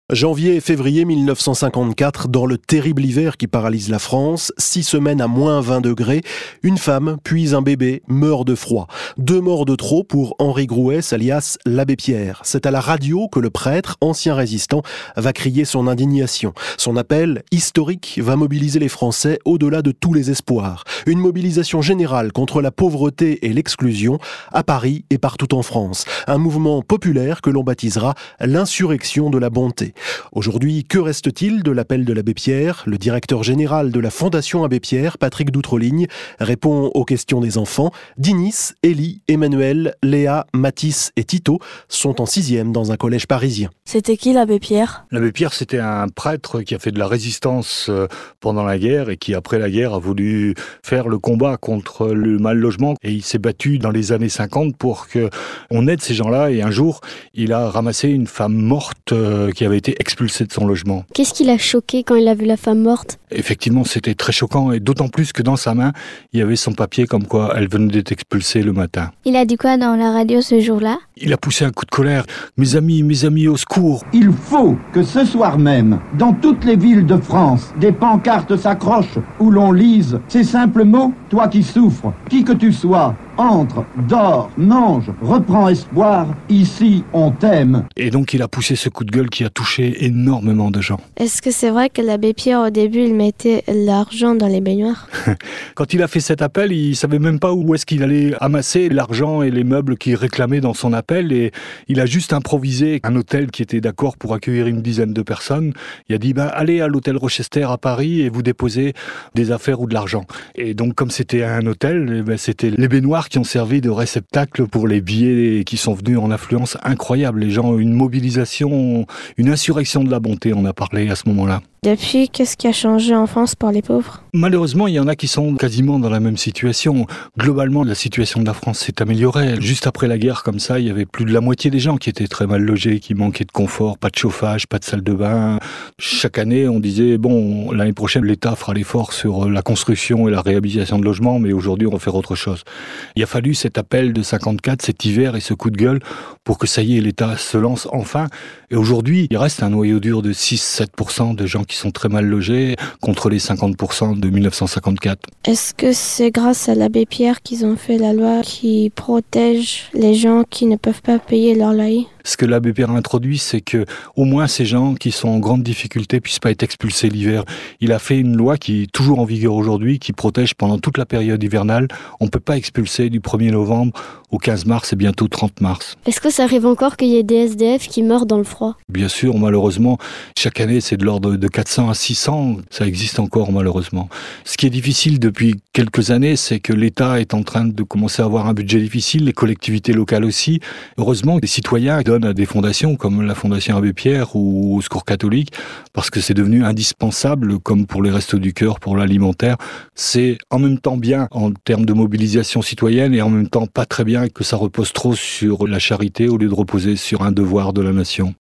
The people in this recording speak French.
Janvier et février 1954, dans le terrible hiver qui paralyse la France, 6 semaines à moins 20 degrés, une femme, puis un bébé, meurent de froid. 2 morts de trop pour Henri Grouès, alias l'abbé Pierre. C'est à la radio que le prêtre, ancien résistant, va crier son indignation. Son appel, historique, va mobiliser les Français au-delà de tous les espoirs. Une mobilisation générale contre la pauvreté et l'exclusion, à Paris et partout en France. Un mouvement populaire que l'on baptisera l'insurrection de la bonté. Aujourd'hui, que reste-t-il de l'appel de l'abbé Pierre ? Le directeur général de la Fondation Abbé Pierre, Patrick Doutreauligne, répond aux questions des enfants. Dinis, Élie, Emmanuel, Léa, Mathis et Tito sont en 6e dans un collège parisien. C'était qui l'abbé Pierre ? L'abbé Pierre, c'était un prêtre qui a fait de la résistance pendant la guerre et qui, après la guerre, a voulu faire le combat contre le mal logement. Et il s'est battu dans les années 50 pour qu'on aide ces gens-là. Et un jour, il a ramassé une femme morte qui avait été expulsée de son logement. Qu'est-ce qui l'a choqué quand il a vu la femme morte ? Effectivement, c'était très choquant et d'autant plus que dans sa main, il y avait son papier comme quoi elle venait d'être expulsée le matin. Il a dit quoi dans la radio ce jour-là ? Il a poussé un coup de colère. Mes amis, au secours !» Il faut que ce soir même, dans toutes les villes de France, des pancartes s'accrochent où l'on lise ces simples mots. Toi qui souffres, qui que tu sois, entre, dors, mange, reprends espoir, ici on t'aime. Et donc il a poussé ce coup de gueule qui a touché énormément de gens. Est-ce que c'est vrai que l'abbé Pierre, au début, il mettait l'argent dans les baignoires ? Quand il a fait cet appel, il savait même pas où est-ce qu'il allait amasser l'argent et les meubles qu'il réclamait dans son appel. Et il a juste improvisé un hôtel qui était d'accord pour accueillir une dizaine de personnes. Il a dit allez à l'hôtel Rochester à Paris et vous déposez des affaires ou de l'argent. Et donc comme c'était un hôtel, c'était les baignoires qui ont servi de réceptacle pour les billets qui sont venus en affluence incroyable. Les gens ont une mobilisation, une insurrection de la bonté, on a parlé à ce moment-là. Depuis, qu'est-ce qui a changé en France pour les pauvres ? Malheureusement, il y en a qui sont quasiment dans la même situation. Globalement, la situation de la France s'est améliorée. Juste après la guerre, comme ça, il y avait plus de la moitié des gens qui étaient très mal logés, qui manquaient de confort, pas de chauffage, pas de salle de bain. Chaque année, on disait, l'année prochaine, l'État fera l'effort sur la construction et la réhabilitation de logements, mais aujourd'hui, on va faire autre chose. Il a fallu cet appel de 54, cet hiver et ce coup de gueule pour que ça y est, l'État se lance enfin. Et aujourd'hui, il reste un noyau dur de 6-7% de gens qui sont très mal logés contre les 50% de 1954. Est-ce que c'est grâce à l'abbé Pierre qu'ils ont fait la loi qui protège les gens qui ne peuvent pas payer leur loyer ? Ce que l'abbé Pierre a introduit, c'est que au moins ces gens qui sont en grande difficulté puissent pas être expulsés l'hiver. Il a fait une loi qui est toujours en vigueur aujourd'hui, qui protège pendant toute la période hivernale. On ne peut pas expulser du 1er novembre au 15 mars et bientôt 30 mars. Est-ce que ça arrive encore qu'il y ait des SDF qui meurent dans le froid ? Bien sûr, malheureusement, chaque année c'est de l'ordre de 400 à 600, ça existe encore malheureusement. Ce qui est difficile depuis quelques années, c'est que l'État est en train de commencer à avoir un budget difficile, les collectivités locales aussi. Heureusement, les citoyens donnent à des fondations comme la Fondation Abbé Pierre ou au Secours catholique, parce que c'est devenu indispensable, comme pour les Restos du Cœur, pour l'alimentaire. C'est en même temps bien en termes de mobilisation citoyenne et en même temps pas très bien que ça repose trop sur la charité au lieu de reposer sur un devoir de la nation.